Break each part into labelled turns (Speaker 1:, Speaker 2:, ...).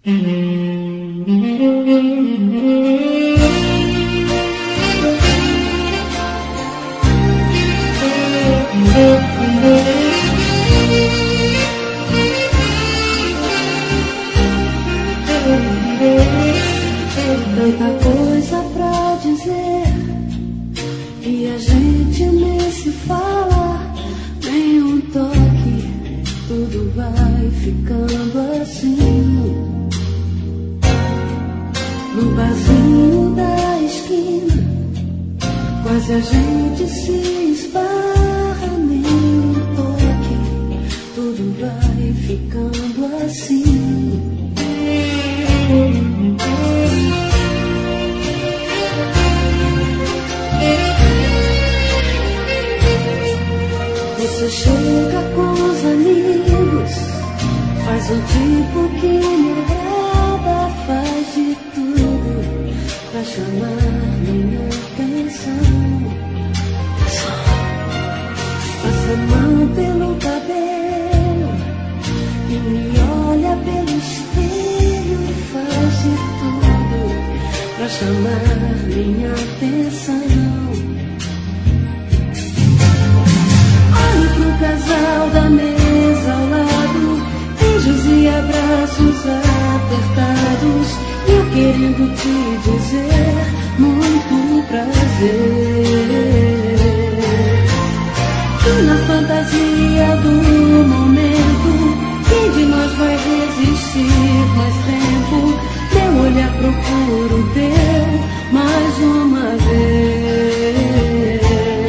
Speaker 1: Tanta coisa pra dizer e a gente nem se fala, nem um toque, tudo vai ficando assim. No barzinho da esquina, quase a gente se esbarra, nem um toque, tudo vai ficando assim. Você chega com os amigos, faz um tipo que me agrada, faz de tudo pra chamar minha atenção. Passa a mão pelo cabelo e me olha pelo espelho, faz de tudo pra chamar minha atenção. Olho pro casal da mesa ao lado, beijos e abraços apertados, e eu querendo te dizer muito prazer. E na fantasia do momento, quem de nós vai resistir mais tempo? Meu olhar procura o teu mais uma vez.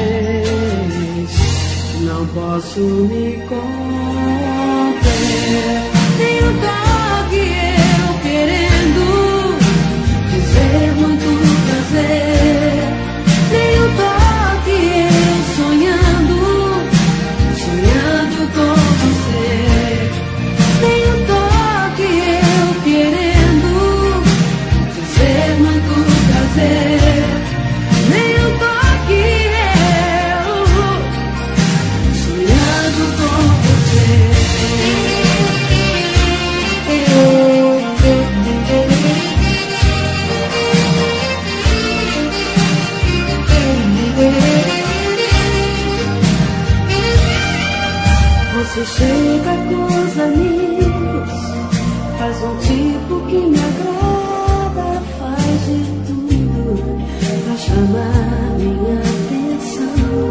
Speaker 1: Não posso me conter, nem o toque eu querendo dizer muito prazer, nem o toque eu sonhando com você, nem o toque eu querendo dizer muito prazer, nem o toque eu sonhando com você. Você chega com os amigos, faz um tipo que me agrada, faz de tudo pra chamar minha atenção.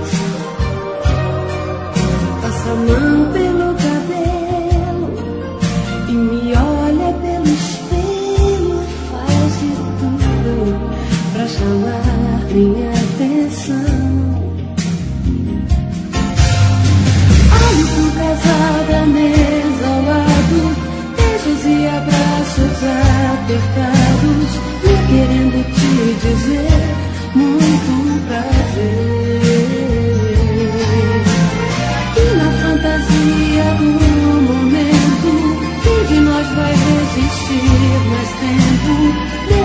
Speaker 1: Passa a mão pelo cabelo e me olha pelo espelho, faz de tudo pra chamar minha atenção. Olho pro casal da mesa ao lado, beijos e abraços apertados, me querendo te dizer muito prazer. E na fantasia do momento, quem de nós vai resistir mais tempo?